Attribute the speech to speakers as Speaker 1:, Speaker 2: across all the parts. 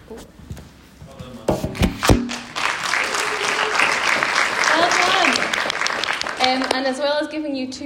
Speaker 1: And as well as giving you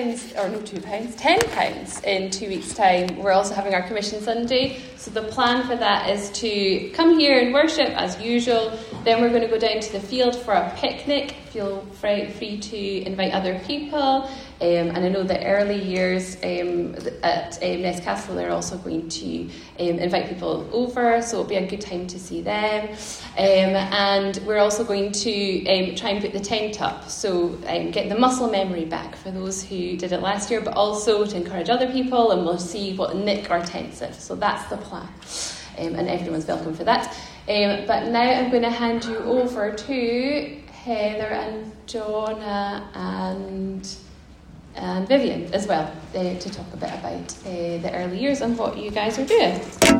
Speaker 1: £10 in 2 weeks' time, we're also having our Commission Sunday. So the plan for that is to come here and worship as usual. Then we're going to go down to the field for a picnic. Feel free to invite other people. And I know the early years at Ness Castle, they're also going to invite people over, so it'll be a good time to see them. And we're also going to try and put the tent up, so get the muscle memory back for those who did it last year, but also to encourage other people, and we'll see what nick our tents in. So that's the plan, and everyone's welcome for that. But now I'm going to hand you over to Heather and Donna and Vivian as well, to talk a bit about the early years and what you guys are doing.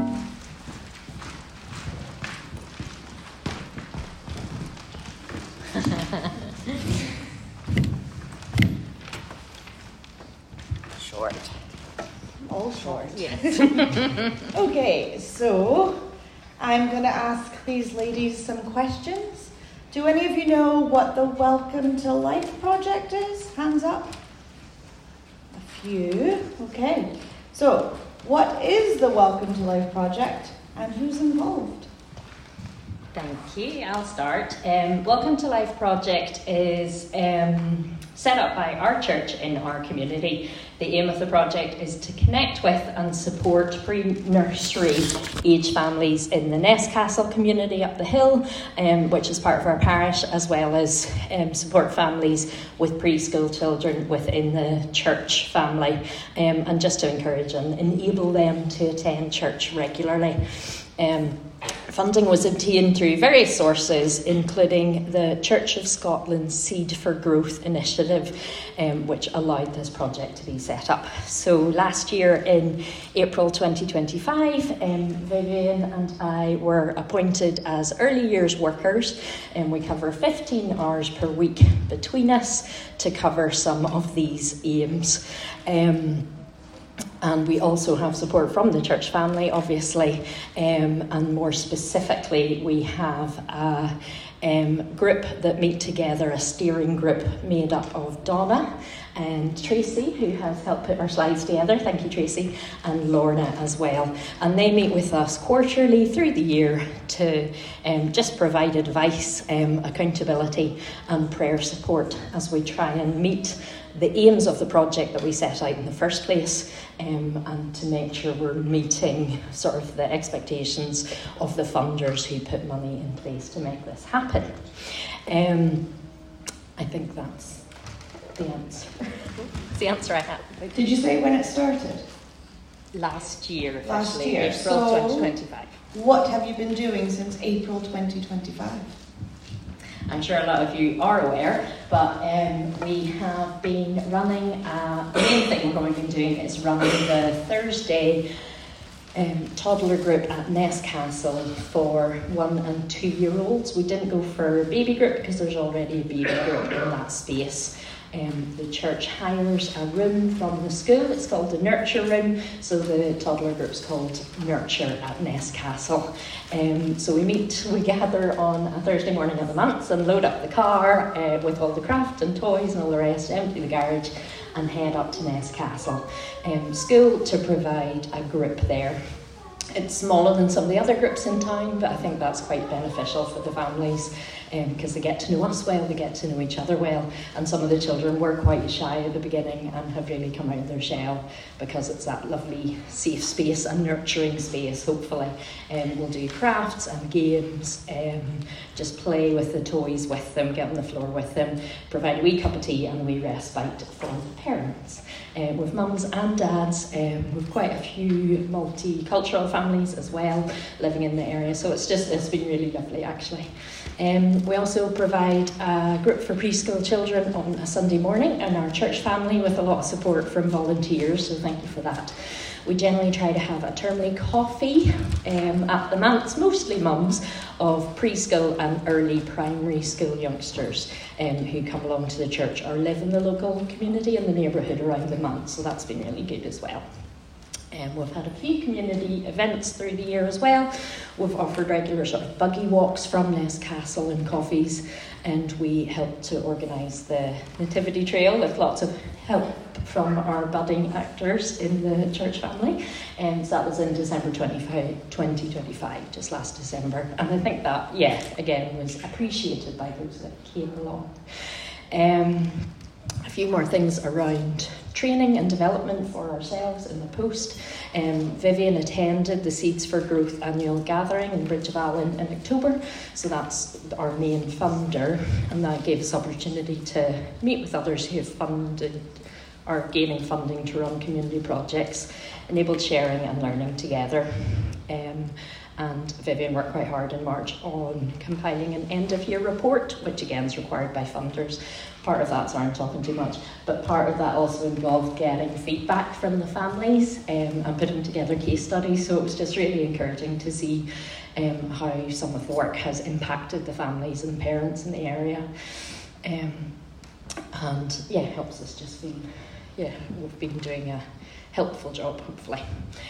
Speaker 2: Short.
Speaker 3: All short.
Speaker 2: Yes.
Speaker 3: Okay, so I'm going to ask these ladies some questions. Do any of you know what the Welcome to Life project is? Hands up. You. Okay, so what is the Welcome to Life project and who's involved?
Speaker 2: Thank you. I'll start. Welcome to Life project is set up by our church in our community. The aim of the project is to connect with and support pre-nursery age families in the Ness Castle community up the hill, which is part of our parish, as well as support families with preschool children within the church family, and just to encourage and enable them to attend church regularly. Funding was obtained through various sources, including the Church of Scotland's Seed for Growth initiative, which allowed this project to be set up. So last year in April 2025, Vivian and I were appointed as early years workers, and we cover 15 hours per week between us to cover some of these aims. And we also have support from the church family, obviously, and more specifically, we have a group that meet together, a steering group made up of Donna and Tracy, who has helped put our slides together. Thank you, Tracy, and Lorna as well. And they meet with us quarterly through the year to just provide advice, accountability, and prayer support as we try and meet the aims of the project that we set out in the first place, and to make sure we're meeting sort of the expectations of the funders who put money in place to make this happen. I think that's the answer. It's the answer I have.
Speaker 3: Did you say when it started?
Speaker 2: Last year,
Speaker 3: Last
Speaker 2: actually,
Speaker 3: year.
Speaker 2: April
Speaker 3: So
Speaker 2: 2025.
Speaker 3: What have you been doing since April 2025?
Speaker 2: I'm sure a lot of you are aware, but we have been running, the main thing we're going to be doing is running the Thursday toddler group at Ness Castle for 1 and 2 year olds. We didn't go for a baby group because there's already a baby group in that space. The church hires a room from the school. It's called the Nurture Room, so the toddler group's called Nurture at Ness Castle. So we gather on a Thursday morning of the month and load up the car with all the craft and toys and all the rest, empty the garage and head up to Ness Castle School to provide a group there. It's smaller than some of the other groups in town, but I think that's quite beneficial for the families because they get to know us well, they get to know each other well, and some of the children were quite shy at the beginning and have really come out of their shell because it's that lovely safe space and nurturing space, hopefully. We'll do crafts and games, just play with the toys with them, get on the floor with them, provide a wee cup of tea and a wee respite for the parents. With mums and dads, with quite a few multicultural families as well living in the area, so it's been really lovely actually. We also provide a group for preschool children on a Sunday morning in our church family with a lot of support from volunteers, so thank you for that. We generally try to have a termly coffee at the manse, mostly mums of preschool and early primary school youngsters who come along to the church or live in the local community in the neighbourhood around the manse, so that's been really good as well. We've had a few community events through the year as well. We've offered regular sort of buggy walks from Ness Castle and coffees, and we helped to organise the Nativity Trail with lots of help from our budding actors in the church family. And so that was in December 2025, just last December. And I think that, again, was appreciated by those that came along. A few more things around training and development for ourselves in the post. Vivian attended the Seeds for Growth annual gathering in Bridge of Allen in October, so that's our main funder, and that gave us opportunity to meet with others who have funded or gaining funding to run community projects, enabled sharing and learning together. And Vivian worked quite hard in March on compiling an end-of-year report, which again is required by funders. Part of that, sorry I'm talking too much, but part of that also involved getting feedback from the families and putting together case studies. So it was just really encouraging to see how some of the work has impacted the families and parents in the area. Helps us just feel, we've been doing a helpful job, hopefully.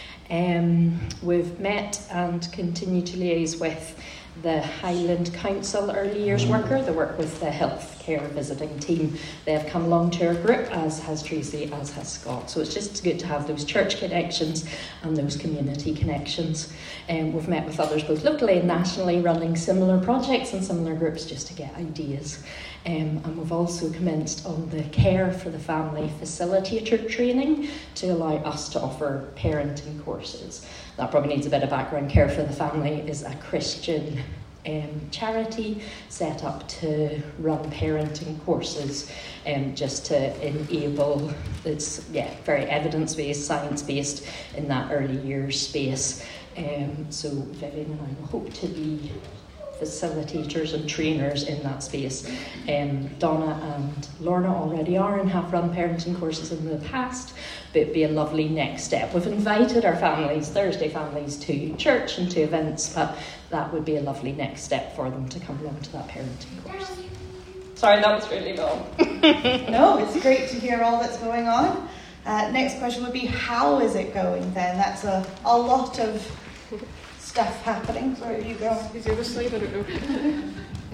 Speaker 2: We've met and continue to liaise with the Highland Council Early Years Worker. They work with the healthcare visiting team. They have come along to our group, as has Tracy, as has Scott. So it's just good to have those church connections and those community connections. We've met with others both locally and nationally running similar projects and similar groups just to get ideas. And we've also commenced on the Care for the Family facilitator training to allow us to offer parenting courses. That probably needs a bit of background. Care for the Family is a Christian charity set up to run parenting courses just to enable, it's very evidence-based, science-based in that early years space. So Vivian and I will hope to be facilitators and trainers in that space. Donna and Lorna already are and have run parenting courses in the past, but it'd be a lovely next step. We've invited our families, Thursday families, to church and to events, but that would be a lovely next step for them to come along to that parenting course.
Speaker 1: Sorry, that was really long.
Speaker 3: No, it's great to hear all that's going on. Next question would be, how is it going then? That's a lot of stuff happening. Where you go?
Speaker 4: Is the other slide? I don't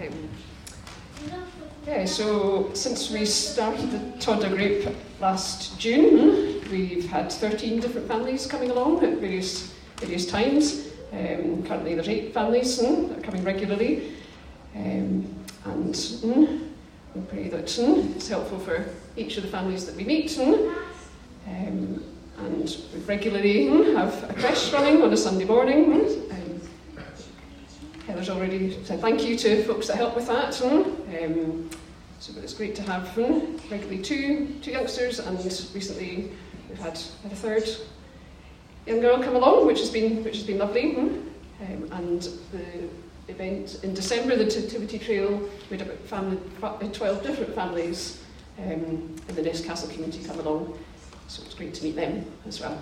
Speaker 4: know. So since we started the Toddler group last June, we've had 13 different families coming along at various times. Currently there's 8 families that are coming regularly. And we pray that it's helpful for each of the families that we meet. And we regularly have a creche running on a Sunday morning. Heather's already said thank you to folks that help with that. So it's great to have regularly two youngsters, and recently we've had a third young girl come along, which has been lovely. And the event in December, the Nativity Trail, made about 12 different families in the Ness Castle community come along. So it's great to meet them as well.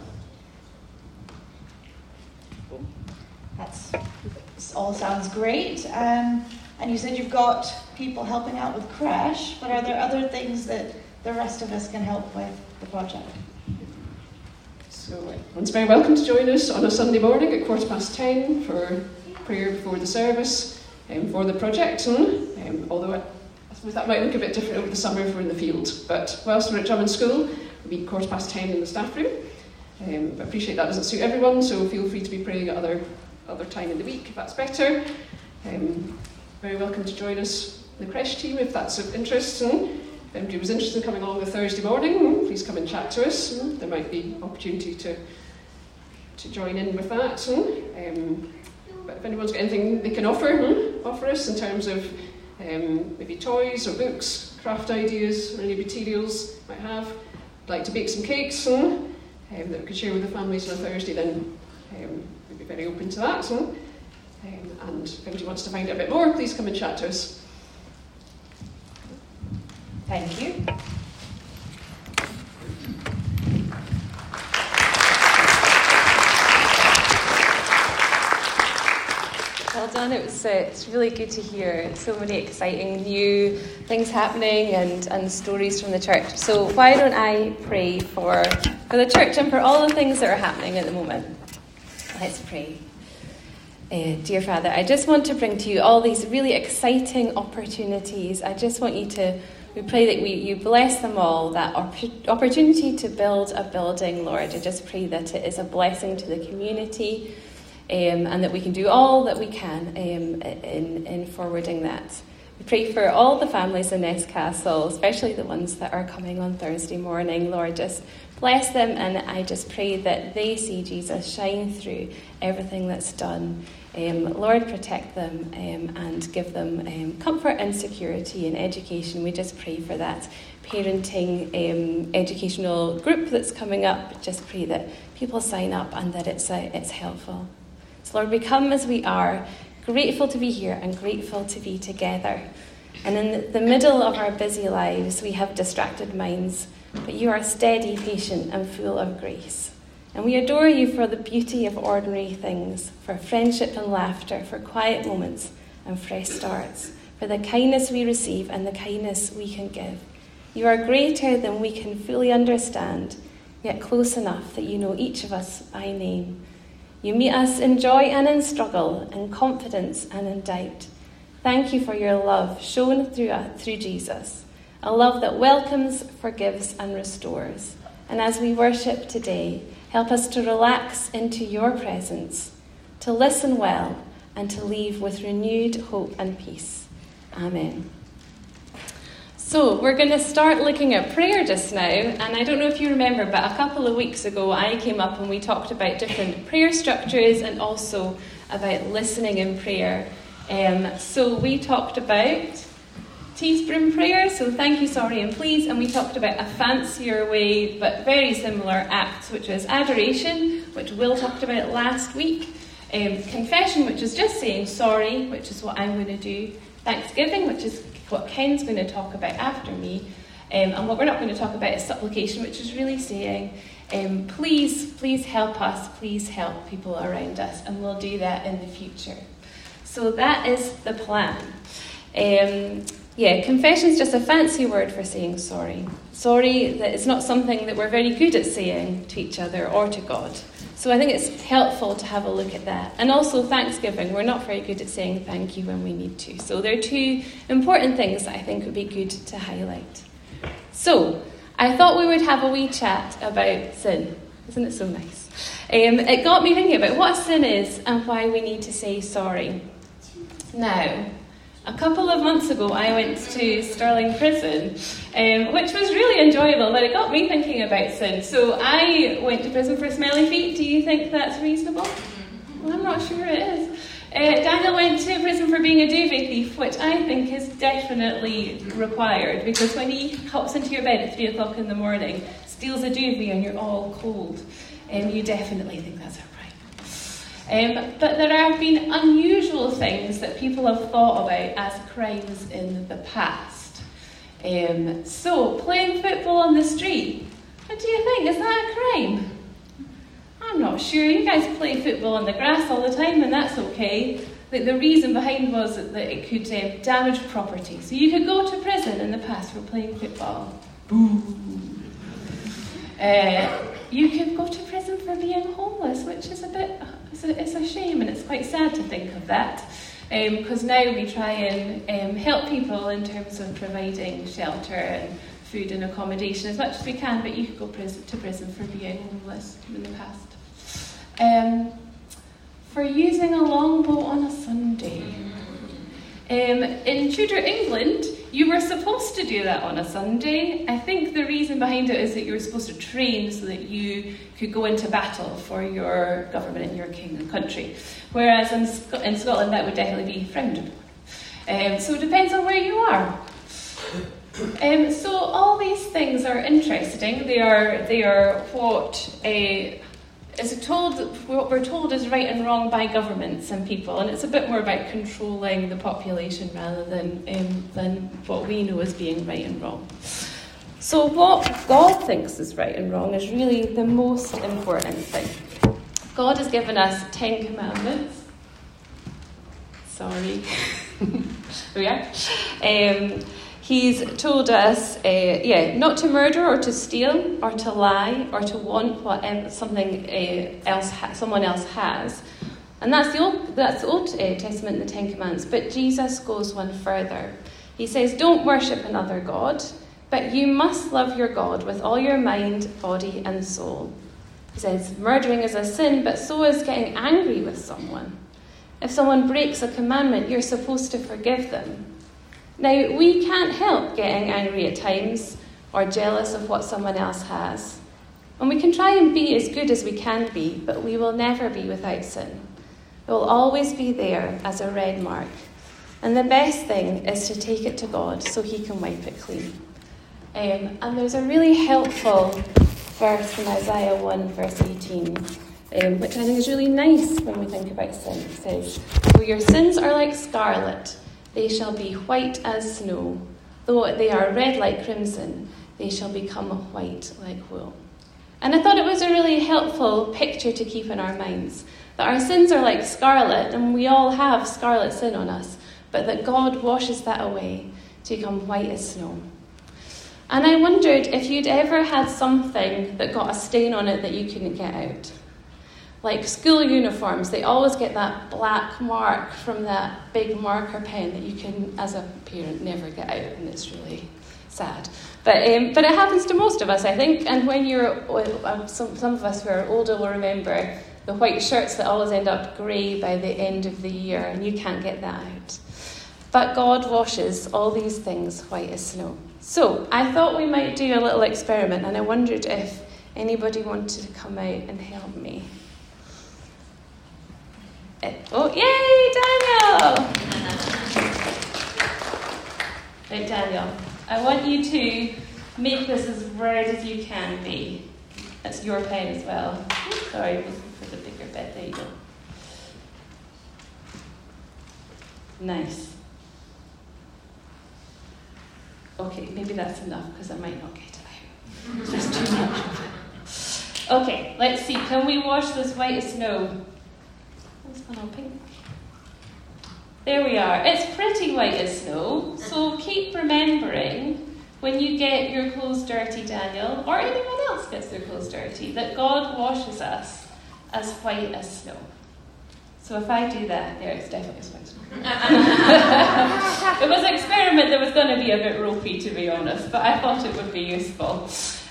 Speaker 3: This all sounds great. And you said you've got people helping out with creche, but are there other things that the rest of us can help with the project?
Speaker 4: So everyone's very welcome to join us on a Sunday morning at 10:15 for prayer before the service for the project. Although I suppose that might look a bit different over the summer if we're in the field. But whilst we're at Drummond School, we'll be 10:15 in the staff room. But I appreciate that doesn't suit everyone, so feel free to be praying at other time in the week if that's better. Very welcome to join us in the creche team if that's of interest. If anybody was interested in coming along a Thursday morning, please come and chat to us. There might be opportunity to join in with that. But if anyone's got anything they can offer us in terms of maybe toys or books, craft ideas, or any materials you might have, like to bake some cakes that we could share with the families on a Thursday, then we'd be very open to that. And if anybody wants to find out a bit more, please come and chat to us.
Speaker 3: Thank you.
Speaker 1: Well done. It's really good to hear so many exciting new things happening and stories from the church. So why don't I pray for for the church and for all the things that are happening at the moment. Let's pray. Dear Father, I just want to bring to you all these really exciting opportunities. I just want you to, we pray that you bless them all, that opportunity to build a building, Lord. I just pray that it is a blessing to the community, and that we can do all that we can in forwarding that. We pray for all the families in Nestcastle, especially the ones that are coming on Thursday morning. Lord, just bless them, and I just pray that they see Jesus shine through everything that's done. Lord, protect them and give them comfort and security in education. We just pray for that parenting educational group that's coming up. Just pray that people sign up and that it's helpful. So Lord, we come as we are, grateful to be here and grateful to be together. And in the middle of our busy lives, we have distracted minds, but you are steady, patient, and full of grace. And we adore you for the beauty of ordinary things, for friendship and laughter, for quiet moments and fresh starts, for the kindness we receive and the kindness we can give. You are greater than we can fully understand, yet close enough that you know each of us by name. You meet us in joy and in struggle, in confidence and in doubt. Thank you for your love shown through Jesus, a love that welcomes, forgives, and restores. And as we worship today, help us to relax into your presence, to listen well, and to leave with renewed hope and peace. Amen. So we're going to start looking at prayer just now, and I don't know if you remember, but a couple of weeks ago I came up and we talked about different prayer structures and also about listening in prayer. So we talked about teaspoon prayer, so thank you, sorry, and please, and we talked about a fancier way but very similar act, which was adoration, which Will talked about last week, confession, which is just saying sorry, which is what I'm going to do, thanksgiving, which is what Ken's going to talk about after me, and what we're not going to talk about is supplication, which is really saying, please help us, please help people around us, and we'll do that in the future. So that is the plan. Confession is just a fancy word for saying sorry. Sorry that it's not something that we're very good at saying to each other or to God. So I think it's helpful to have a look at that. And also thanksgiving. We're not very good at saying thank you when we need to. So there are two important things that I think would be good to highlight. So I thought we would have a wee chat about sin. Isn't it so nice? It got me thinking about what sin is and why we need to say sorry. Now, a couple of months ago, I went to Stirling Prison, which was really enjoyable, but it got me thinking about sin. So I went to prison for smelly feet. Do you think that's reasonable? Well, I'm not sure it is. Daniel went to prison for being a duvet thief, which I think is definitely required, because when he hops into your bed at 3 o'clock in the morning, steals a duvet and you're all cold, you definitely think that's a But there have been unusual things that people have thought about as crimes in the past. So, playing football on the street, what do you think? Is that a crime? I'm not sure. You guys play football on the grass all the time, and that's okay. The reason behind was that it could damage property. So you could go to prison in the past for playing football. Boo! You could go to prison for being homeless, which is it's a shame, and it's quite sad to think of that, because now we try and help people in terms of providing shelter and food and accommodation as much as we can, but you could go to prison for being homeless in the past. For using a longboat on a Sunday. In Tudor England, you were supposed to do that on a Sunday. I think the reason behind it is that you were supposed to train so that you could go into battle for your government and your king and country. Whereas in Scotland, that would definitely be frowned upon. So it depends on where you are. So all these things are interesting. They are what we're told is right and wrong by governments and people, and it's a bit more about controlling the population rather than what we know as being right and wrong. So what God thinks is right and wrong is really the most important thing. God has given us 10 commandments. Sorry. There we are. He's told us, not to murder or to steal or to lie or to want whatever someone else has. And that's the Old Testament, the Ten Commandments. But Jesus goes one further. He says, don't worship another god, but you must love your God with all your mind, body, and soul. He says, murdering is a sin, but so is getting angry with someone. If someone breaks a commandment, you're supposed to forgive them. Now, we can't help getting angry at times or jealous of what someone else has. And we can try and be as good as we can be, but we will never be without sin. It will always be there as a red mark. And the best thing is to take it to God so he can wipe it clean. And there's a really helpful verse from Isaiah 1, verse 18, which I think is really nice when we think about sin. It says, "For your sins are like scarlet, they shall be white as snow. Though they are red like crimson, they shall become white like wool." And I thought it was a really helpful picture to keep in our minds. That our sins are like scarlet, and we all have scarlet sin on us, but that God washes that away to become white as snow. And I wondered if you'd ever had something that got a stain on it that you couldn't get out. Like school uniforms, they always get that black mark from that big marker pen that you can, as a parent, never get out, and it's really sad. But it happens to most of us, I think, and when you're, some of us who are older will remember the white shirts that always end up grey by the end of the year, and you can't get that out. But God washes all these things white as snow. So I thought we might do a little experiment, and I wondered if anybody wanted to come out and help me. Yay, Daniel! Right, Daniel, I want you to make this as red as you can be. That's your pen as well. Sorry, I'm looking for the bigger bit. There you go. Nice. Okay, maybe that's enough because I might not get it out. There's too much of it. Okay, let's see. Can we wash this white as snow? What's going on pink? There we are. It's pretty white as snow. So keep remembering when you get your clothes dirty, Daniel, or anyone else gets their clothes dirty, that God washes us as white as snow. So if I do that, there, it's definitely white snow. It was an experiment that was going to be a bit ropey, to be honest, but I thought it would be useful.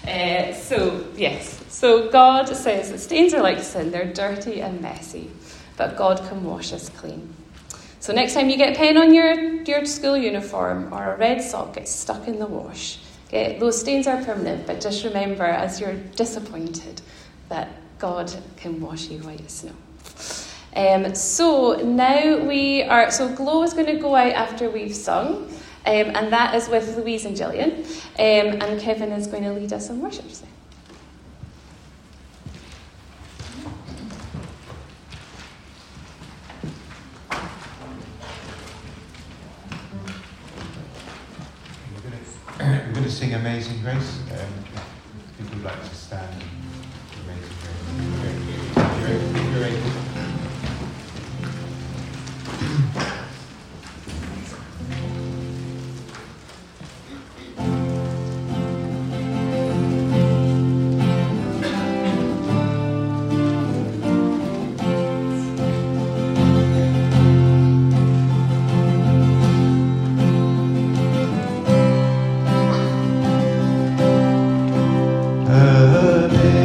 Speaker 1: So God says that stains are like sin, they're dirty and messy, but God can wash us clean. So next time you get a pen on your school uniform or a red sock gets stuck in the wash, those stains are permanent, but just remember as you're disappointed that God can wash you white as snow. So Glow is going to go out after we've sung, and that is with Louise and Gillian, and Kevin is going to lead us in worship today.
Speaker 5: We're going to sing Amazing Grace. People would like to stand. Amazing Grace. You're able. Amazing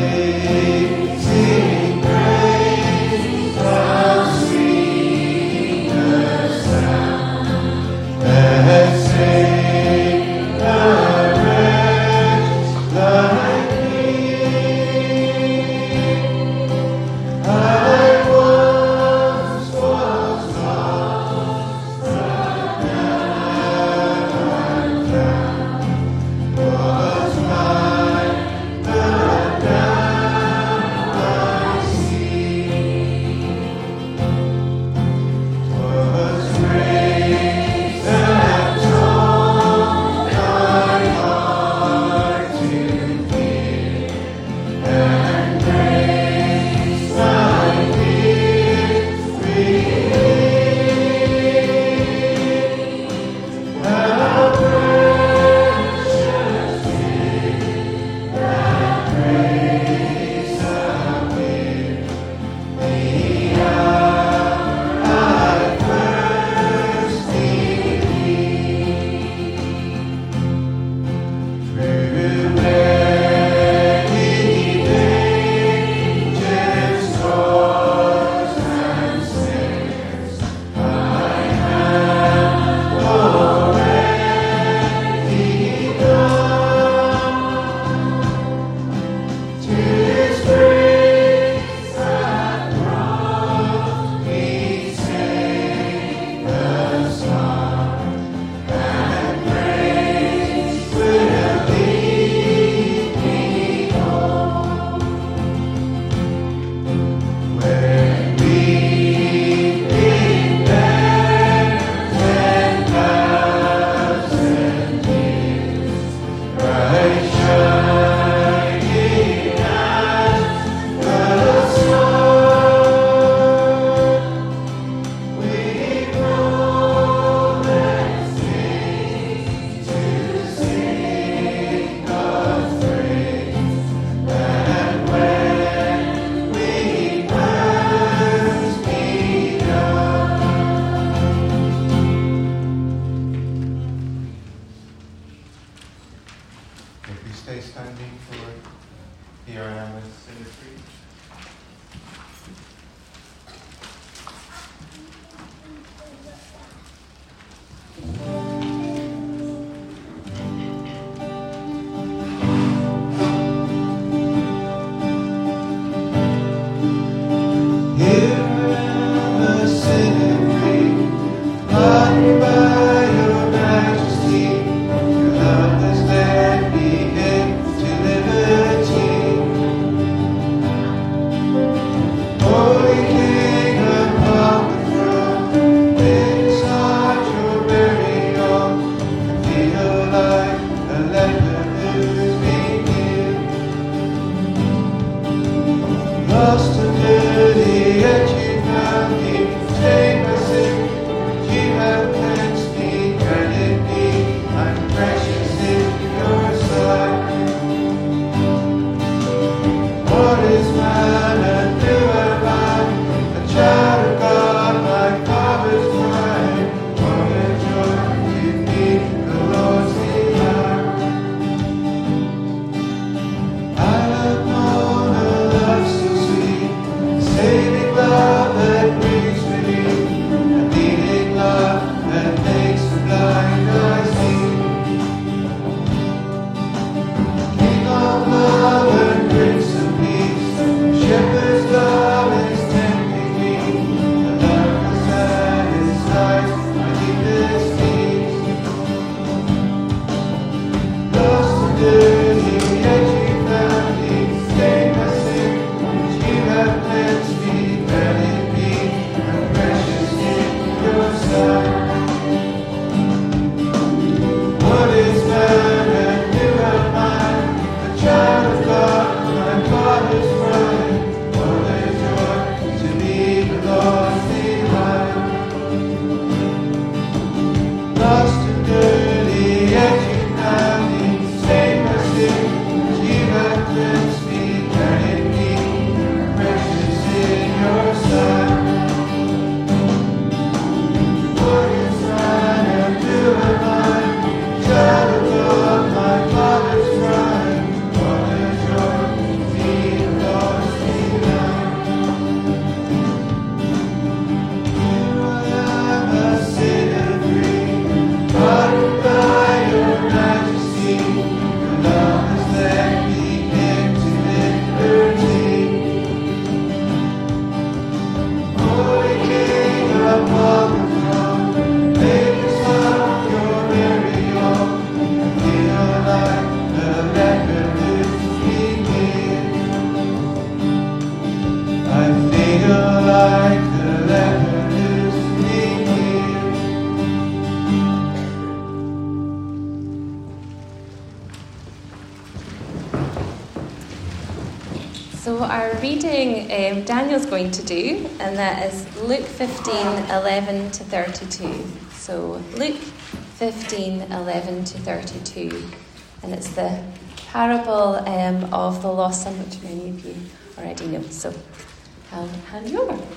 Speaker 1: So our reading Daniel's going to do, and that is Luke 15:11 to 32. So Luke 15:11 to 32, and it's the parable of the lost son, which many of you already know. So I'll hand you over.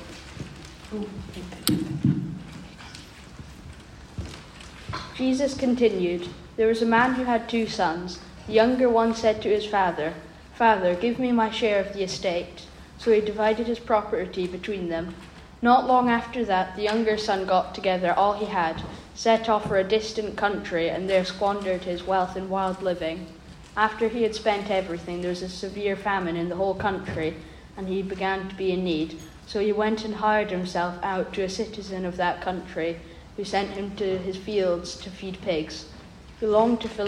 Speaker 6: Jesus continued, "There was a man who had 2 sons. The younger one said to his father, 'Father, give me my share of the estate.' So he divided his property between them. Not long after that, the younger son got together all he had, set off for a distant country, and there squandered his wealth in wild living. After he had spent everything, there was a severe famine in the whole country, and he began to be in need. So he went and hired himself out to a citizen of that country, who sent him to his fields to feed pigs. He longed to fill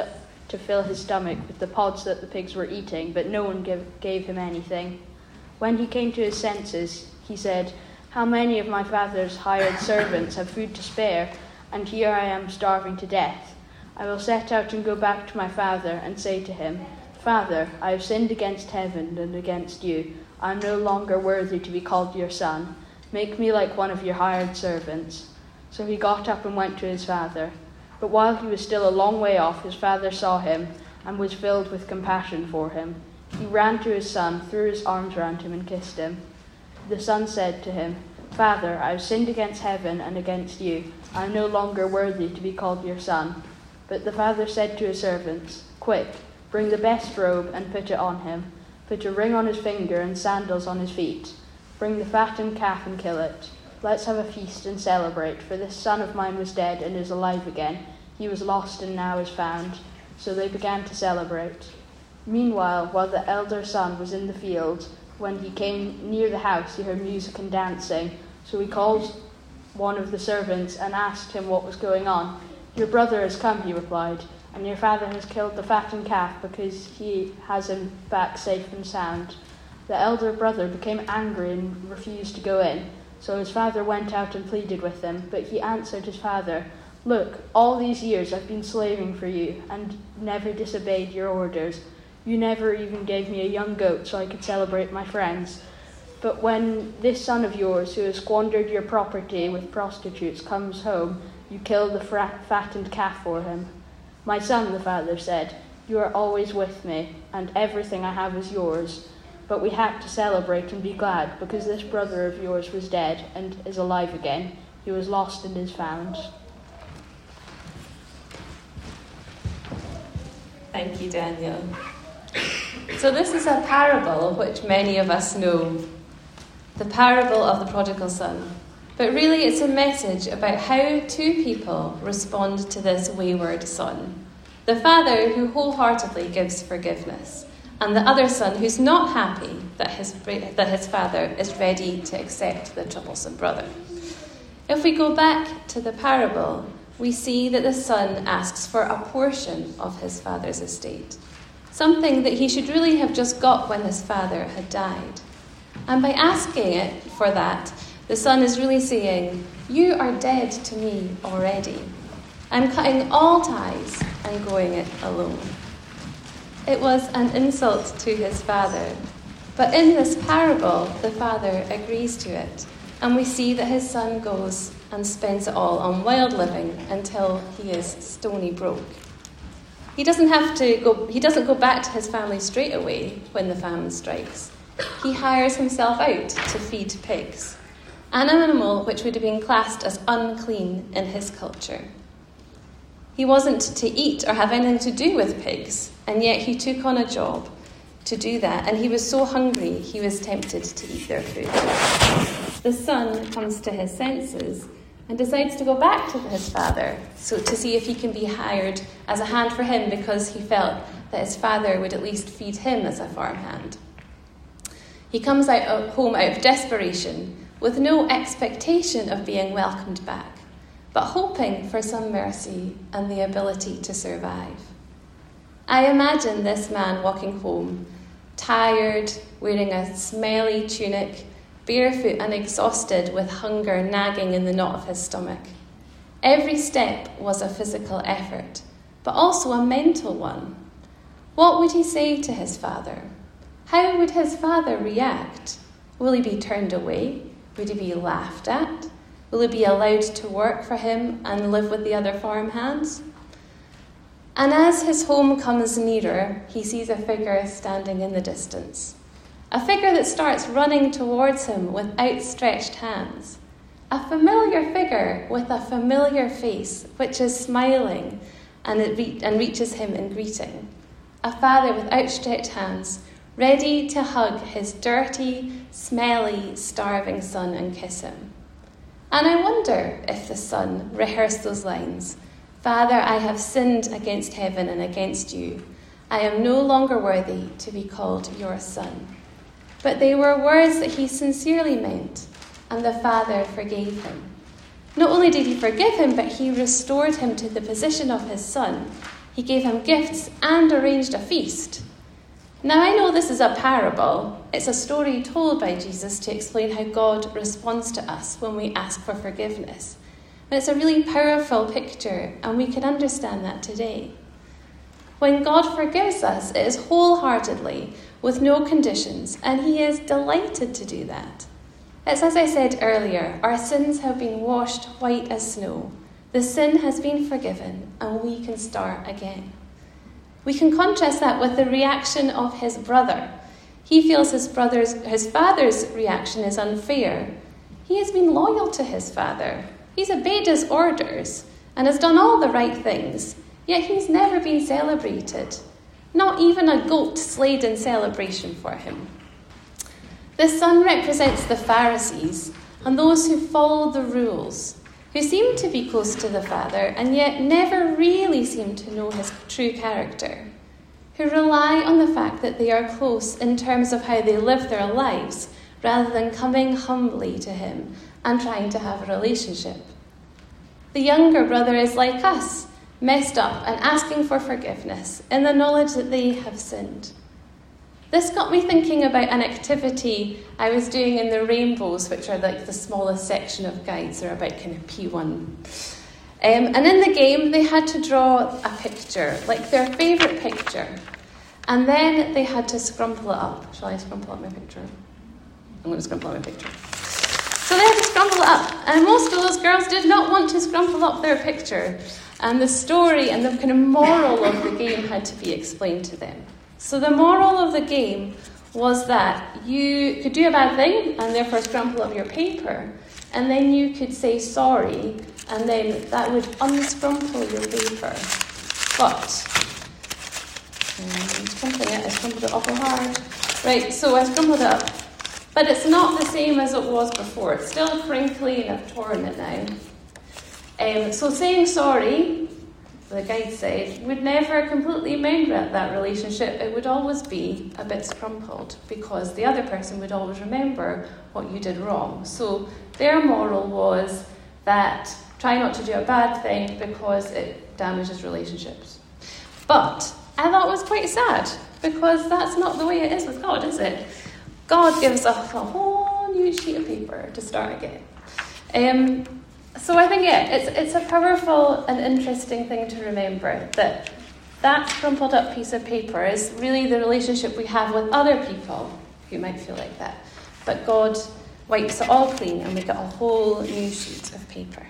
Speaker 6: his stomach with the pods that the pigs were eating, but no one gave him anything. When he came to his senses, he said, 'How many of my father's hired servants have food to spare, and here I am starving to death? I will set out and go back to my father and say to him, Father, I have sinned against heaven and against you. I am no longer worthy to be called your son. Make me like one of your hired servants.' So he got up and went to his father. But while he was still a long way off, his father saw him and was filled with compassion for him. He ran to his son, threw his arms around him, and kissed him. The son said to him, 'Father, I have sinned against heaven and against you. I am no longer worthy to be called your son.' But the father said to his servants, 'Quick, bring the best robe and put it on him. Put a ring on his finger and sandals on his feet. Bring the fattened calf and kill it. Let's have a feast and celebrate, for this son of mine was dead and is alive again. He was lost and now is found.' So they began to celebrate. Meanwhile, while the elder son was in the field, when he came near the house, he heard music and dancing. So he called one of the servants and asked him what was going on. 'Your brother has come,' he replied, 'and your father has killed the fattened calf because he has him back safe and sound.' The elder brother became angry and refused to go in. So his father went out and pleaded with him, but he answered his father, 'Look, all these years I've been slaving for you and never disobeyed your orders. You never even gave me a young goat so I could celebrate my friends. But when this son of yours, who has squandered your property with prostitutes, comes home, you kill the fattened calf for him.' 'My son,' the father said, 'you are always with me, and everything I have is yours. But we had to celebrate and be glad, because this brother of yours was dead and is alive again. He was lost and is found.'"
Speaker 1: Thank you, Daniel. So this is a parable which many of us know, the parable of the prodigal son. But really it's a message about how 2 people respond to this wayward son. The father who wholeheartedly gives forgiveness, and the other son who's not happy that his father is ready to accept the troublesome brother. If we go back to the parable, we see that the son asks for a portion of his father's estate, something that he should really have just got when his father had died. And by asking it for that, the son is really saying, "You are dead to me already. I'm cutting all ties and going it alone." It was an insult to his father, but in this parable, the father agrees to it, and we see that his son goes and spends it all on wild living until he is stony broke. He doesn't go back to his family straight away when the famine strikes. He hires himself out to feed pigs, an animal which would have been classed as unclean in his culture. He wasn't to eat or have anything to do with pigs, and yet he took on a job to do that, and he was so hungry he was tempted to eat their food. The son comes to his senses and decides to go back to his father to see if he can be hired as a hand for him, because he felt that his father would at least feed him as a farmhand. He comes home out of desperation with no expectation of being welcomed back, but hoping for some mercy and the ability to survive. I imagine this man walking home, tired, wearing a smelly tunic, barefoot and exhausted with hunger nagging in the knot of his stomach. Every step was a physical effort, but also a mental one. What would he say to his father? how would his father react? Will he be turned away? Would he be laughed at? Will he be allowed to work for him and live with the other farmhands? And as his home comes nearer, he sees a figure standing in the distance. A figure that starts running towards him with outstretched hands. A familiar figure with a familiar face, which is smiling and reaches him in greeting. A father with outstretched hands, ready to hug his dirty, smelly, starving son and kiss him. And I wonder if the son rehearsed those lines. Father, I have sinned against heaven and against you. I am no longer worthy to be called your son. But they were words that he sincerely meant, and the father forgave him. Not only did he forgive him, but he restored him to the position of his son. He gave him gifts and arranged a feast. Now, I know this is a parable. It's a story told by Jesus to explain how God responds to us when we ask for forgiveness. But it's a really powerful picture, and we can understand that today. When God forgives us, it is wholeheartedly, with no conditions, and he is delighted to do that. It's as I said earlier, our sins have been washed white as snow. The sin has been forgiven, and we can start again. We can contrast that with the reaction of his brother. He feels his father's reaction is unfair. He has been loyal to his father. He's obeyed his orders and has done all the right things, yet he's never been celebrated. Not even a goat slayed in celebration for him. The son represents the Pharisees and those who follow the rules, who seem to be close to the father and yet never really seem to know his true character, who rely on the fact that they are close in terms of how they live their lives rather than coming humbly to him and trying to have a relationship. The younger brother is like us, messed up and asking for forgiveness in the knowledge that they have sinned. This got me thinking about an activity I was doing in the Rainbows, which are like the smallest section of guides. They're about kind of P1. And in the game, they had to draw a picture, like their favourite picture. And then they had to scrumple it up. Shall I scrumple up my picture? I'm going to scrumple up my picture. So they had to scrumple it up. And most of those girls did not want to scrumple up their picture. And the story and the kind of moral of the game had to be explained to them. So the moral of the game was that you could do a bad thing and therefore scrumple up your paper, and then you could say sorry, and then that would unscrumple your paper. But I scrumpled it awful hard. Right, so I scrumpled it up. But it's not the same as it was before. It's still crinkly and I've torn it now. So saying sorry, the guide said, would never completely mend that relationship. It would always be a bit scrumpled because the other person would always remember what you did wrong. So their moral was that try not to do a bad thing because it damages relationships. But I thought it was quite sad because that's not the way it is with God, is it? God gives us a whole new sheet of paper to start again. So I think, it's a powerful and interesting thing to remember that crumpled up piece of paper is really the relationship we have with other people who might feel like that. But God wipes it all clean and we get a whole new sheet of paper.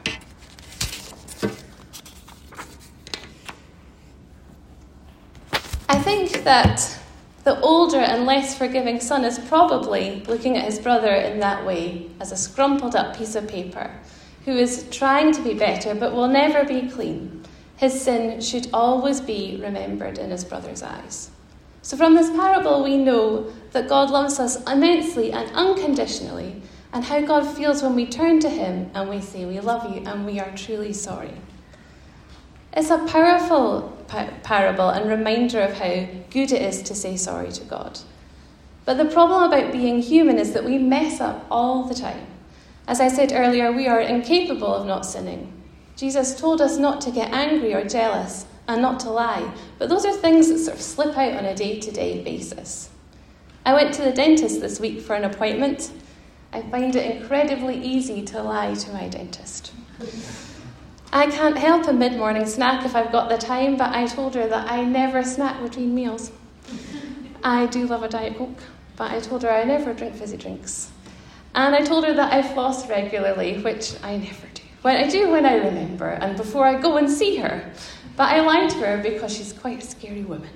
Speaker 1: I think that the older and less forgiving son is probably looking at his brother in that way, as a scrumpled up piece of paper, who is trying to be better but will never be clean. His sin should always be remembered in his brother's eyes. So from this parable we know that God loves us immensely and unconditionally, and how God feels when we turn to him and we say we love you and we are truly sorry. It's a powerful parable and reminder of how good it is to say sorry to God. But the problem about being human is that we mess up all the time. As I said earlier, we are incapable of not sinning. Jesus told us not to get angry or jealous and not to lie, but those are things that sort of slip out on a day-to-day basis. I went to the dentist this week for an appointment. I find it incredibly easy to lie to my dentist. I can't help a mid-morning snack if I've got the time, but I told her that I never snack between meals. I do love a Diet Coke, but I told her I never drink fizzy drinks. And I told her that I floss regularly, which I never do. But I do when I remember and before I go and see her. But I lied to her because she's quite a scary woman.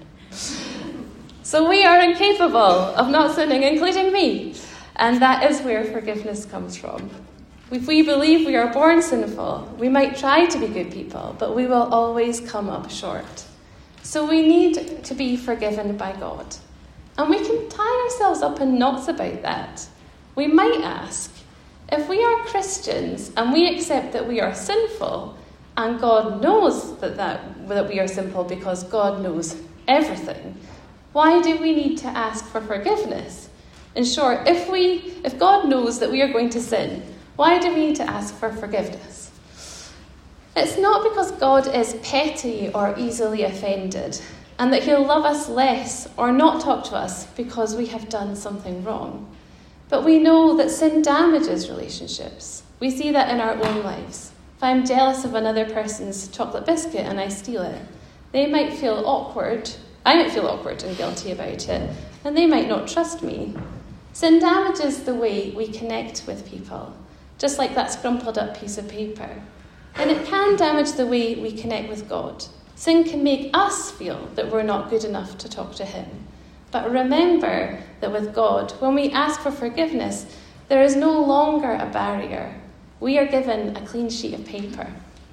Speaker 1: So we are incapable of not sinning, including me. And that is where forgiveness comes from. If we believe we are born sinful, we might try to be good people, but we will always come up short. So we need to be forgiven by God. And we can tie ourselves up in knots about that. We might ask, if we are Christians and we accept that we are sinful, and God knows that we are sinful because God knows everything, why do we need to ask for forgiveness? In short, if God knows that we are going to sin, why do we need to ask for forgiveness? It's not because God is petty or easily offended, and that he'll love us less or not talk to us because we have done something wrong. But we know that sin damages relationships. We see that in our own lives. If I'm jealous of another person's chocolate biscuit and I steal it, they might feel awkward. I might feel awkward and guilty about it, and they might not trust me. Sin damages the way we connect with people, just like that scrumpled up piece of paper. And it can damage the way we connect with God. Sin can make us feel that we're not good enough to talk to him. But remember that with God, when we ask for forgiveness, there is no longer a barrier. We are given a clean sheet of paper.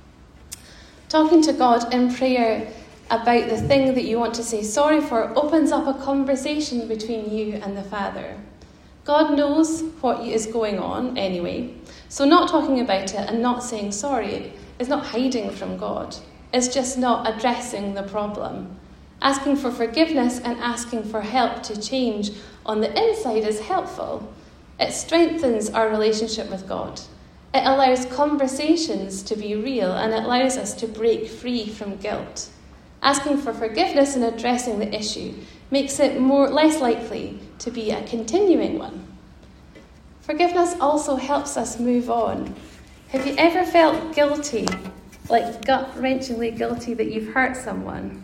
Speaker 1: Talking to God in prayer about the thing that you want to say sorry for opens up a conversation between you and the Father. God knows what is going on anyway, so not talking about it and not saying sorry is not hiding from God. It's just not addressing the problem. Asking for forgiveness and asking for help to change on the inside is helpful. It strengthens our relationship with God. It allows conversations to be real, and it allows us to break free from guilt. Asking for forgiveness and addressing the issue makes it less likely to be a continuing one. Forgiveness also helps us move on. Have you ever felt guilty, like gut-wrenchingly guilty that you've hurt someone?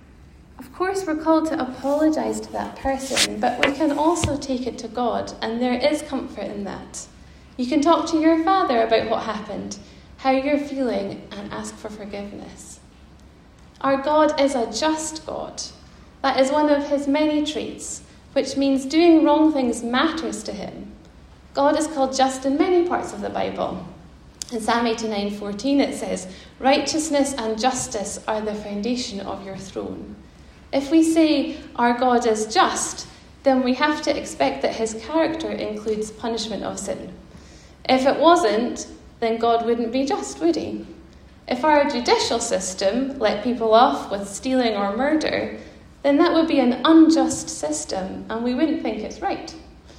Speaker 1: Of course, we're called to apologise to that person, but we can also take it to God, and there is comfort in that. You can talk to your Father about what happened, how you're feeling, and ask for forgiveness. Our God is a just God. That is one of his many traits, which means doing wrong things matters to him. God is called just in many parts of the Bible. In Psalm 89:14 it says, "Righteousness and justice are the foundation of your throne." If we say our God is just, then we have to expect that his character includes punishment of sin. If it wasn't, then God wouldn't be just, would he? If our judicial system let people off with stealing or murder, then that would be an unjust system, and we wouldn't think it's right.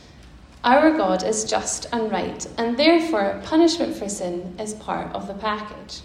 Speaker 1: Our God is just and right, and therefore punishment for sin is part of the package.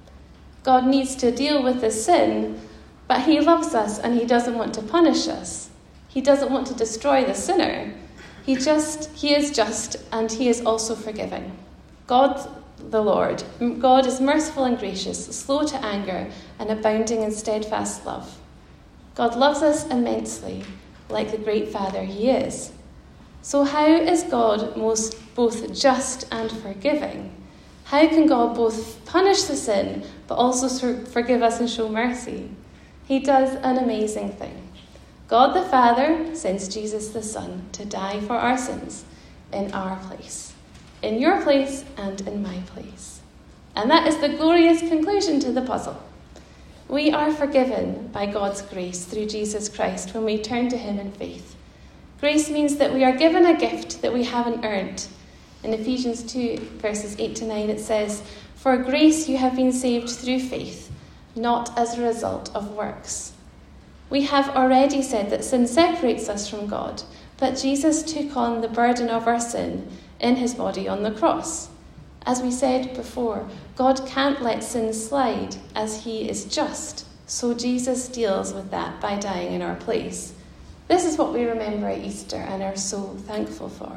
Speaker 1: God needs to deal with the sin, but he loves us and he doesn't want to punish us. He doesn't want to destroy the sinner. He is just, and he is also forgiving. God, the Lord, God is merciful and gracious, slow to anger, and abounding in steadfast love. God loves us immensely, like the great Father he is. So how is God both just and forgiving? How can God both punish the sin, but also forgive us and show mercy? He does an amazing thing. God the Father sends Jesus the Son to die for our sins in our place, in your place and in my place. And that is the glorious conclusion to the puzzle. We are forgiven by God's grace through Jesus Christ when we turn to him in faith. Grace means that we are given a gift that we haven't earned. In Ephesians 2, verses 8-9, it says, "For grace you have been saved through faith, not as a result of works." We have already said that sin separates us from God, but Jesus took on the burden of our sin in his body on the cross. As we said before, God can't let sin slide as he is just, so Jesus deals with that by dying in our place. This is what we remember at Easter and are so thankful for.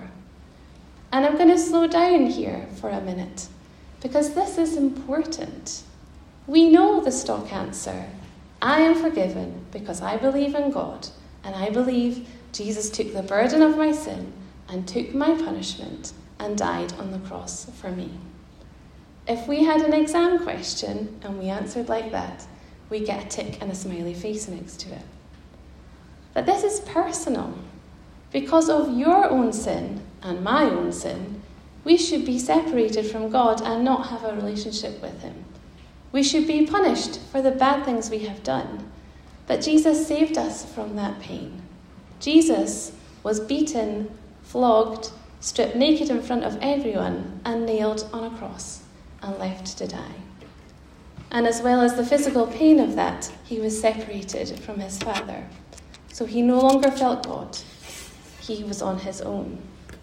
Speaker 1: And I'm going to slow down here for a minute, because this is important. We know the stock answer. I am forgiven because I believe in God, and I believe Jesus took the burden of my sin and took my punishment and died on the cross for me. If we had an exam question and we answered like that, we get a tick and a smiley face next to it. But this is personal. Because of your own sin and my own sin, we should be separated from God and not have a relationship with him. We should be punished for the bad things we have done. But Jesus saved us from that pain. Jesus was beaten, flogged, stripped naked in front of everyone, and nailed on a cross and left to die. And as well as the physical pain of that, he was separated from his Father. So he no longer felt God. He was on his own.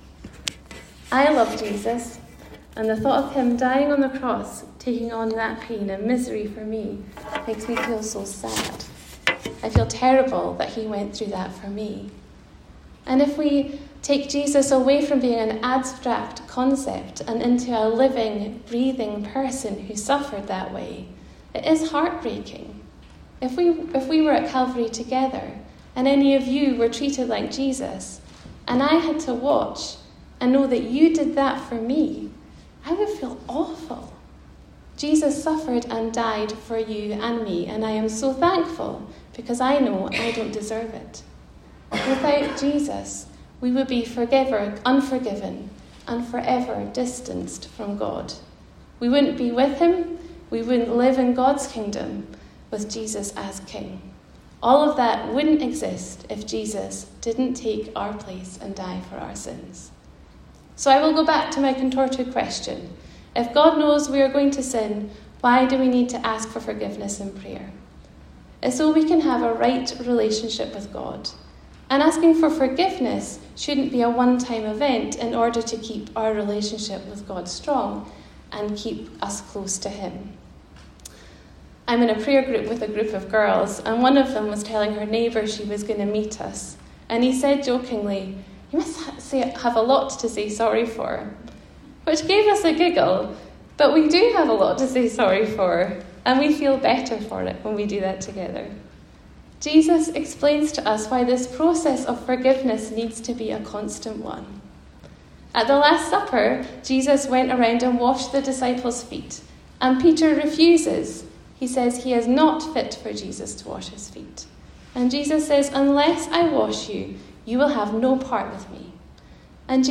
Speaker 1: I love Jesus, and the thought of him dying on the cross, taking on that pain and misery for me, makes me feel so sad. I feel terrible that he went through that for me. And if we take Jesus away from being an abstract concept and into a living, breathing person who suffered that way, it is heartbreaking. If we were at Calvary together and any of you were treated like Jesus, and I had to watch and know that you did that for me, I would feel awful. Jesus suffered and died for you and me, and I am so thankful because I know I don't deserve it. Without Jesus, we would be unforgiven and forever distanced from God. We wouldn't be with him. We wouldn't live in God's kingdom with Jesus as king. All of that wouldn't exist if Jesus didn't take our place and die for our sins. So I will go back to my contorted question. If God knows we are going to sin, why do we need to ask for forgiveness in prayer? It's so we can have a right relationship with God. And asking for forgiveness shouldn't be a one-time event in order to keep our relationship with God strong and keep us close to him. I'm in a prayer group with a group of girls, and one of them was telling her neighbour she was going to meet us. And he said jokingly, "You must have a lot to say sorry for," which gave us a giggle. But we do have a lot to say sorry for, and we feel better for it when we do that together. Jesus explains to us why this process of forgiveness needs to be a constant one. At the Last Supper, Jesus went around and washed the disciples' feet, and Peter refuses. He says he is not fit for Jesus to wash his feet. And Jesus says, "Unless I wash you, you will have no part with me." And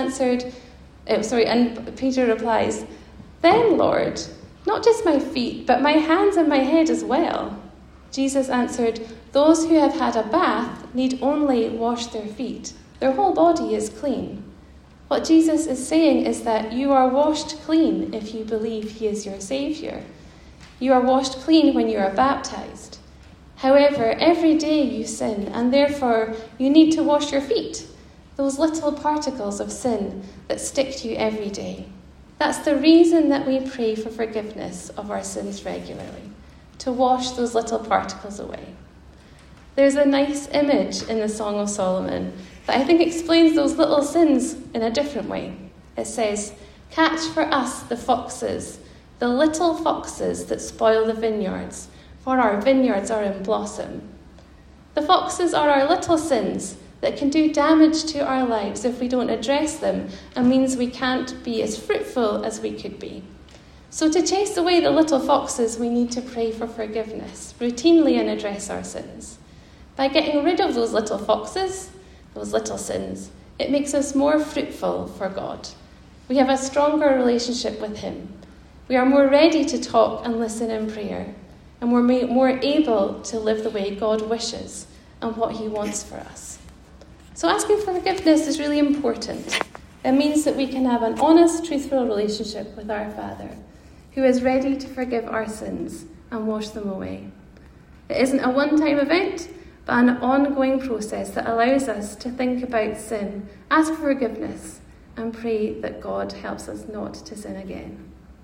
Speaker 1: and Peter replies, "Then, Lord, not just my feet, but my hands and my head as well." Jesus answered, "Those who have had a bath need only wash their feet. Their whole body is clean." What Jesus is saying is that you are washed clean if you believe he is your Saviour. You are washed clean when you are baptized. However, every day you sin, and therefore you need to wash your feet, those little particles of sin that stick to you every day. That's the reason that we pray for forgiveness of our sins regularly, to wash those little particles away. There's a nice image in the Song of Solomon that I think explains those little sins in a different way. It says, "Catch for us the foxes, the little foxes that spoil the vineyards, for our vineyards are in blossom." The foxes are our little sins that can do damage to our lives if we don't address them, and means we can't be as fruitful as we could be. So to chase away the little foxes, we need to pray for forgiveness routinely and address our sins. By getting rid of those little foxes, those little sins, it makes us more fruitful for God. We have a stronger relationship with him. We are more ready to talk and listen in prayer, and we're more able to live the way God wishes and what he wants for us. So asking for forgiveness is really important. It means that we can have an honest, truthful relationship with our Father, who is ready to forgive our sins and wash them away. It isn't a one-time event, but an ongoing process that allows us to think about sin, ask for forgiveness, and pray that God helps us not to sin again.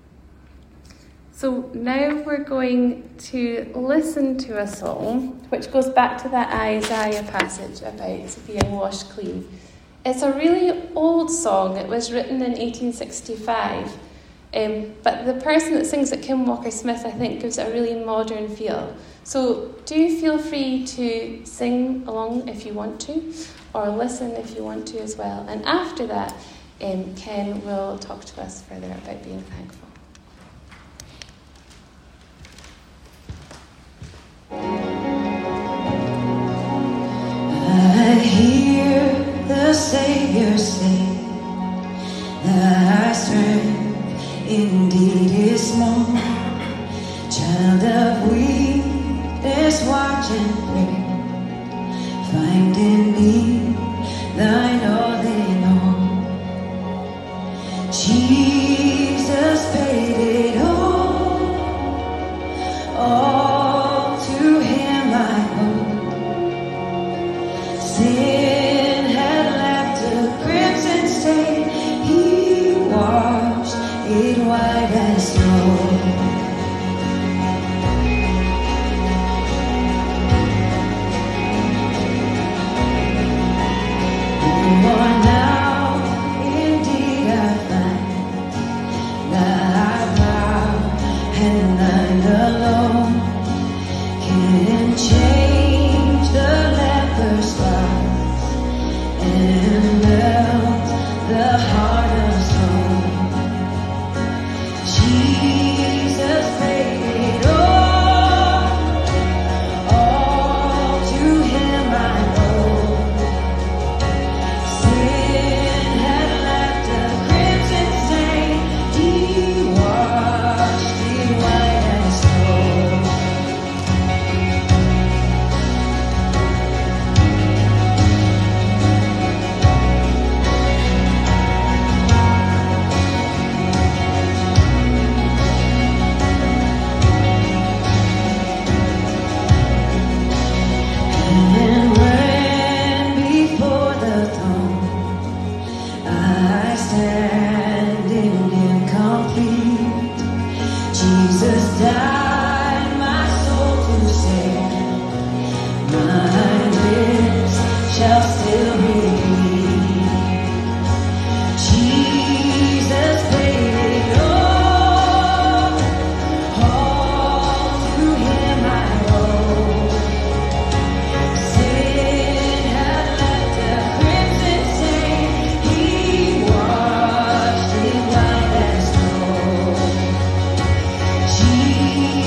Speaker 1: So now we're going to listen to a song which goes back to that Isaiah passage about being washed clean. It's a really old song. It was written in 1865, But the person that sings at Kim Walker Smith, I think, gives it a really modern feel. So do feel free to sing along if you want to, or listen if you want to as well. And after that, Ken will talk to us further about being thankful.
Speaker 7: I hear the Savior say that our strength indeed is small. Child of weakness, watch and pray. Find in me thine all in all. Jesus paid it all to him I owe. Sin had left a crimson stain, he washed it white as snow. For now, indeed I find that I vow and thine alone can change the leper's spots and melt the heart of stone. Jesus paid it all to him I owe. Sin had left a crimson stain, he washed it white as snow. And when before the throne I standing incomplete, Jesus died my soul to save. My lips shall still repeat. Jesus paid it all to him I owe. Sin had left a crimson stain, he washed it white as snow. Jesus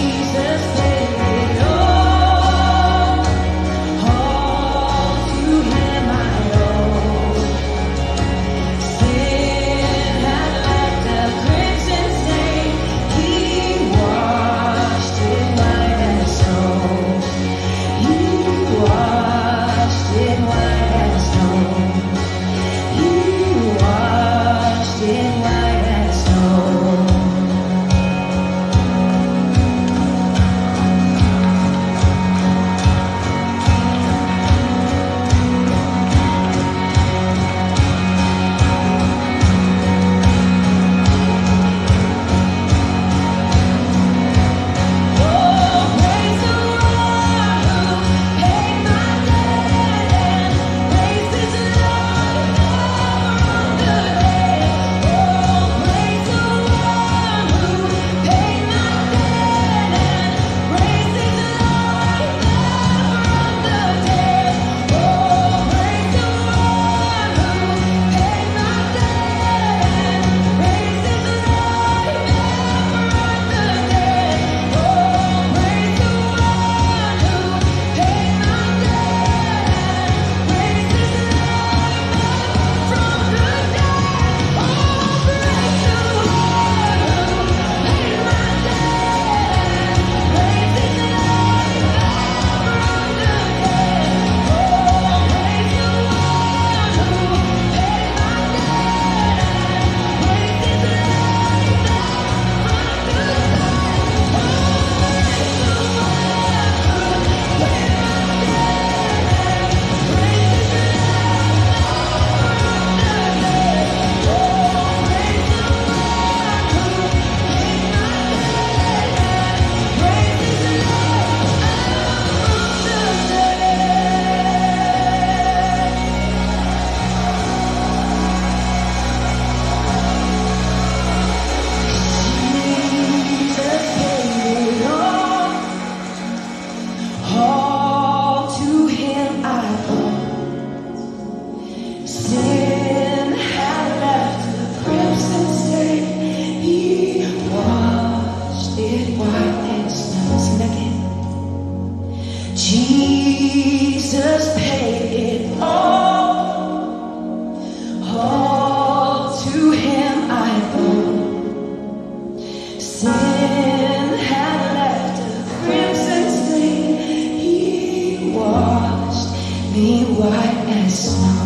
Speaker 7: Sing that again. Jesus paid it all to him I owe. Sin had left a crimson stain, he washed me white as snow.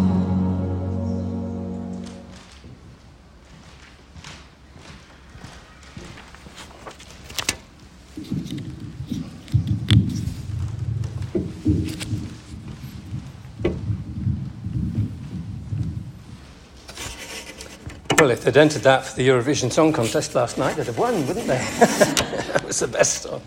Speaker 8: Well, if they'd entered that for the Eurovision Song Contest last night, they'd have won, wouldn't they? That was the best song.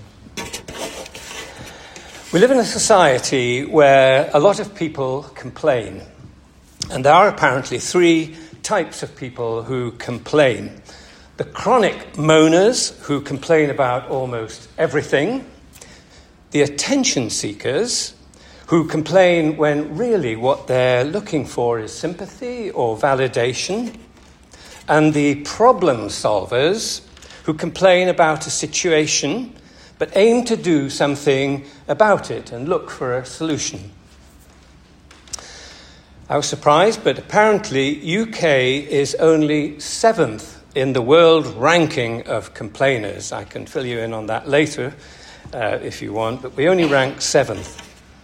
Speaker 8: We live in a society where a lot of people complain. And there are apparently three types of people who complain. The chronic moaners, who complain about almost everything. The attention seekers, who complain when really what they're looking for is sympathy or validation. And the problem solvers, who complain about a situation but aim to do something about it and look for a solution. I was surprised, but apparently UK is only 7th in the world ranking of complainers. I can fill you in on that later if you want, but we only rank 7th.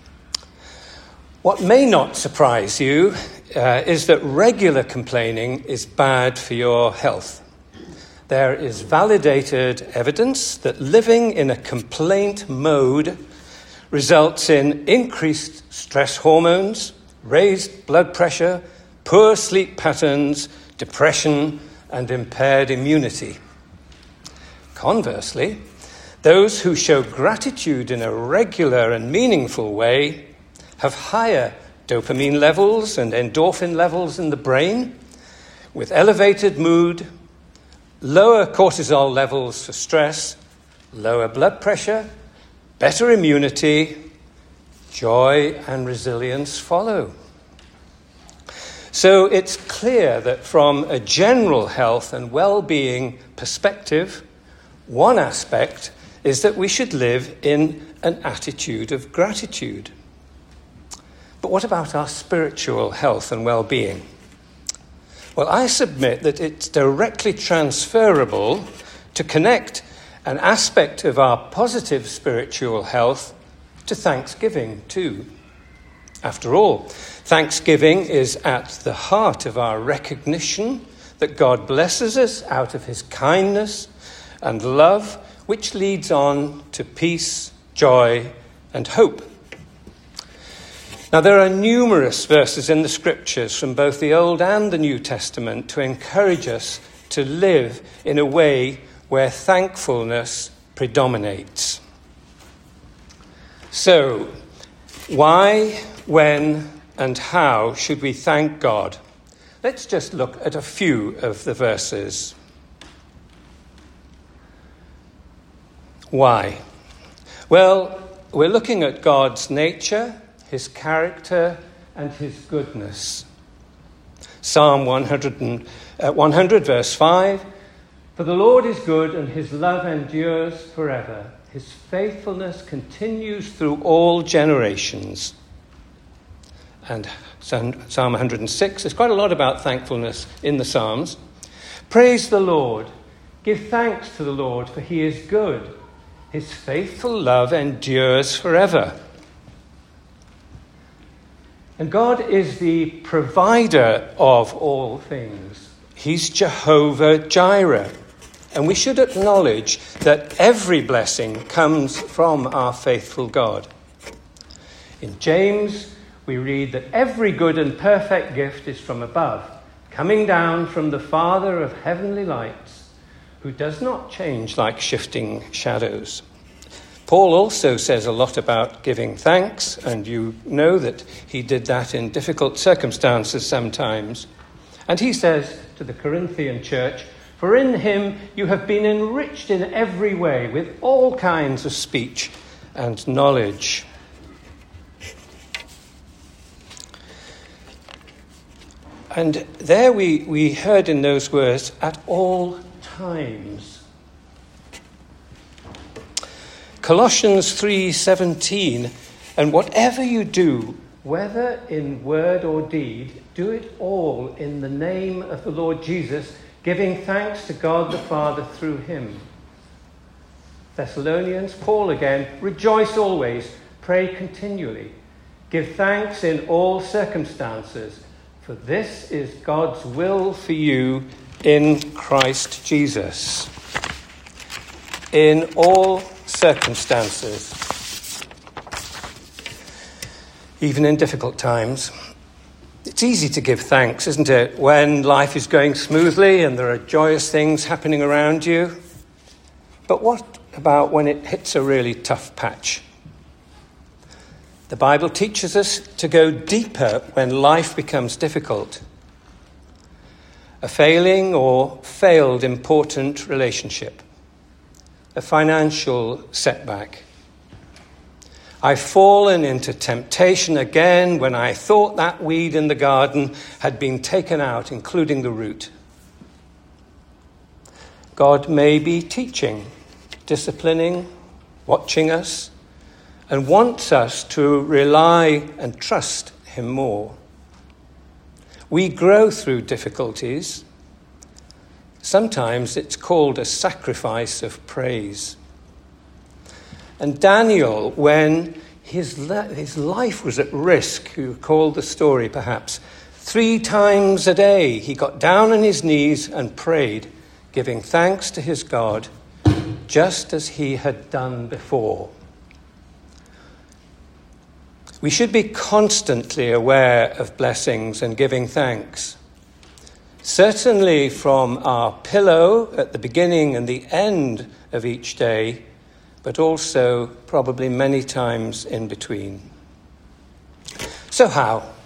Speaker 8: What may not surprise you is that regular complaining is bad for your health. There is validated evidence that living in a complaint mode results in increased stress hormones, raised blood pressure, poor sleep patterns, depression, and impaired immunity. Conversely, those who show gratitude in a regular and meaningful way have higher dopamine levels and endorphin levels in the brain, with elevated mood, lower cortisol levels for stress, lower blood pressure, better immunity, joy and resilience follow. So it's clear that from a general health and well-being perspective, one aspect is that we should live in an attitude of gratitude. But what about our spiritual health and well-being? Well, I submit that it's directly transferable to connect an aspect of our positive spiritual health to thanksgiving too. After all, thanksgiving is at the heart of our recognition that God blesses us out of his kindness and love, which leads on to peace, joy, and hope. Now, there are numerous verses in the Scriptures from both the Old and the New Testament to encourage us to live in a way where thankfulness predominates. So, why, when, and how should we thank God? Let's just look at a few of the verses. Why? Well, we're looking at God's nature, his character, and his goodness. Psalm 100 verse 5, "For the Lord is good and his love endures forever. His faithfulness continues through all generations." And Psalm 106, there's quite a lot about thankfulness in the Psalms. "Praise the Lord. Give thanks to the Lord, for he is good. His faithful love endures forever." And God is the provider of all things. He's Jehovah Jireh. And we should acknowledge that every blessing comes from our faithful God. In James, we read that every good and perfect gift is from above, coming down from the Father of heavenly lights, who does not change like shifting shadows. Paul also says a lot about giving thanks, and you know that he did that in difficult circumstances sometimes. And he says to the Corinthian church, "For in him you have been enriched in every way with all kinds of speech and knowledge." And there we heard in those words, "at all times." Colossians 3:17, and whatever you do, whether in word or deed, do it all in the name of the Lord Jesus, giving thanks to God the Father through him. Thessalonians, Paul again, rejoice always, pray continually, give thanks in all circumstances, for this is God's will for you in Christ Jesus. In all circumstances, even in difficult times. It's easy to give thanks, isn't it, when life is going smoothly and there are joyous things happening around you. But what about when it hits a really tough patch? The Bible teaches us to go deeper when life becomes difficult. A failing or failed important relationship. A financial setback. I've fallen into temptation again when I thought that weed in the garden had been taken out, including the root. God may be teaching, disciplining, watching us, and wants us to rely and trust him more. We grow through difficulties. Sometimes it's called a sacrifice of praise. And Daniel, when his life was at risk, you recall the story perhaps, 3 times a day he got down on his knees and prayed, giving thanks to his God, just as he had done before. We should be constantly aware of blessings and giving thanks. Certainly from our pillow at the beginning and the end of each day, but also probably many times in between. So how?